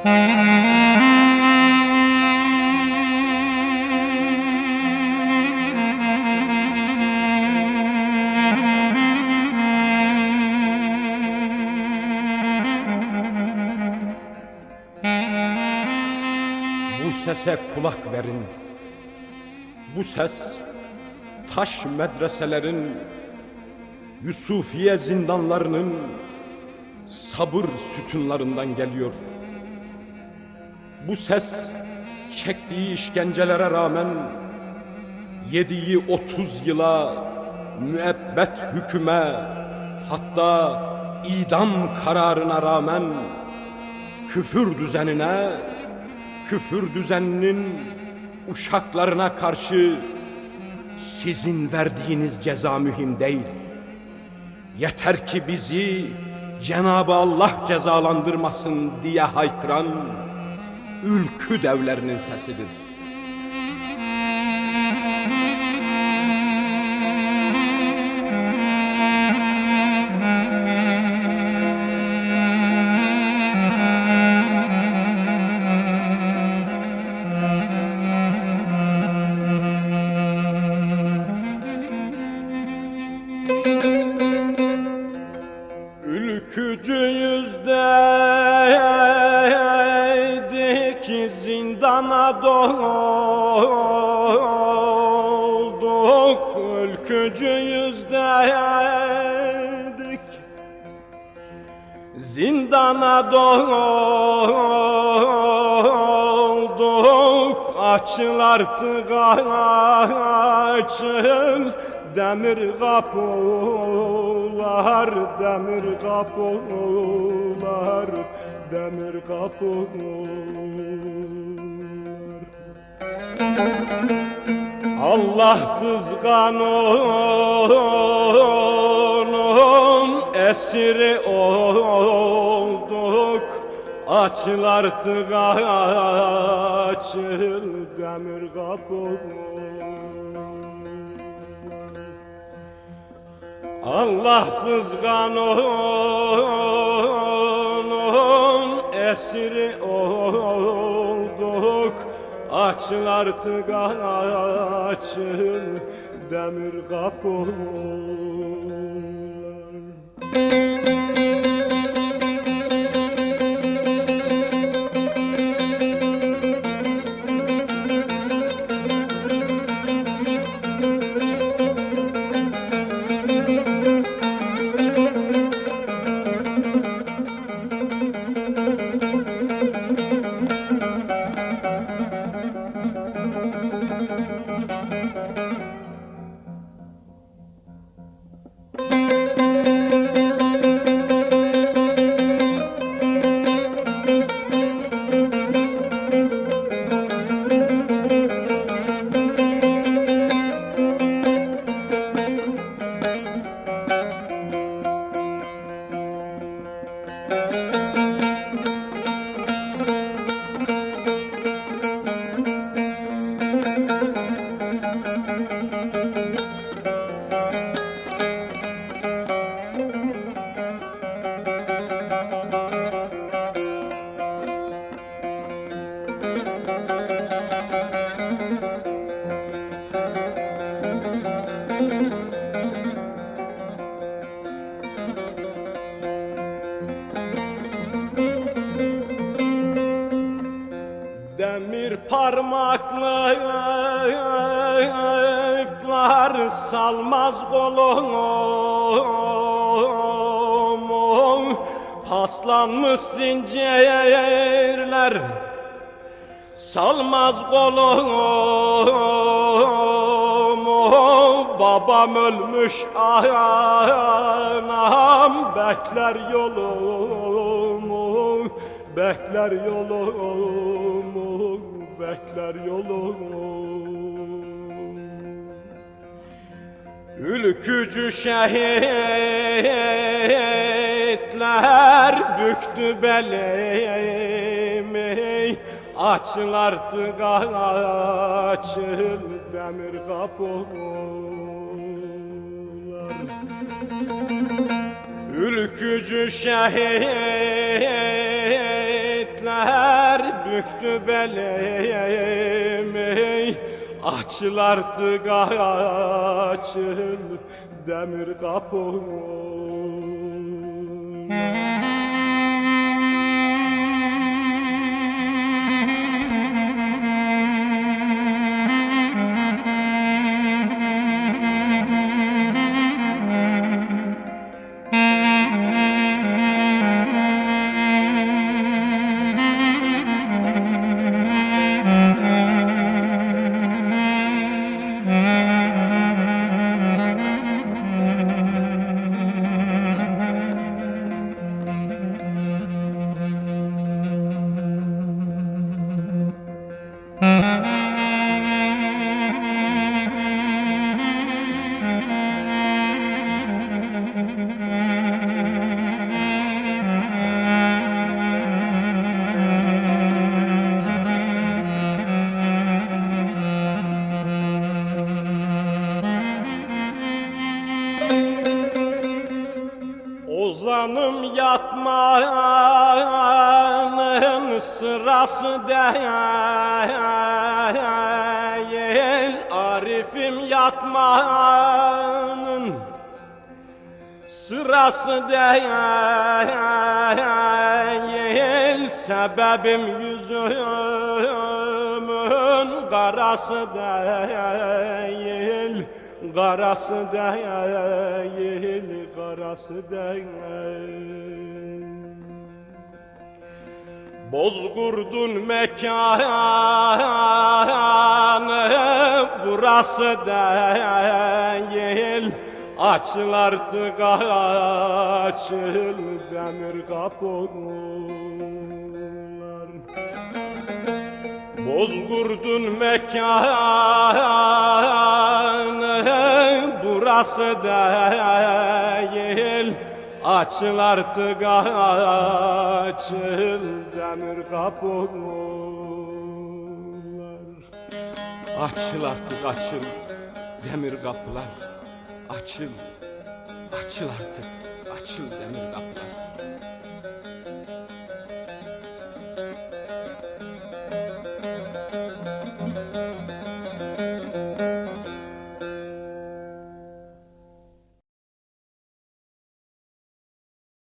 Bu sese kulak verin. Bu ses taş medreselerin, Yusufiye zindanlarının sabır sütunlarından geliyor. Bu ses çektiği işkencelere rağmen, yediği 30 yıla müebbet hüküme, hatta idam kararına rağmen küfür düzenine, küfür düzeninin uşaklarına karşı sizin verdiğiniz ceza mühim değil. Yeter ki bizi Cenab-ı Allah cezalandırmasın diye haykıran ülkü devlerinin sesidir. Ülkücü yüzdeydik, zindana dolduk. Ülkücü yüzdeydik, zindana dolduk. Açıl artık açıl demir kapılar, demir kapılar, demir kapılar. Allahsız kanunun esiri olduk. Açıl artık açıl demir kapılar. Allahsız kanunun esiri olduk. Açıl artık açıl demir kapılar. Demir parmaklıklar salmaz kolumu, paslanmış zincirler salmaz kolumu. Babam ölmüş, anam bekler yolumu, bekler yolumu, bekler yolumu. Ülkücü şehitler büktü belimi. Açıl artık açıl demir kapılar. Ülkücü şehitler büktü belimi, açıl artık açıl demir kapım. Ozanım yatmanın sırası değil, Arif'im yatmanın sırası değil, sebebim yüzümün karası değil, karası değil, karası değil. Bozkurdun mekanı, burası değil. Açıl artık açıl demir kapılar. Bozkurdun mekanı, burası değil. Açıl artık açıl demir kapılar. Açıl artık açıl demir kapılar. Açıl, açıl artık açıl demir kapılar.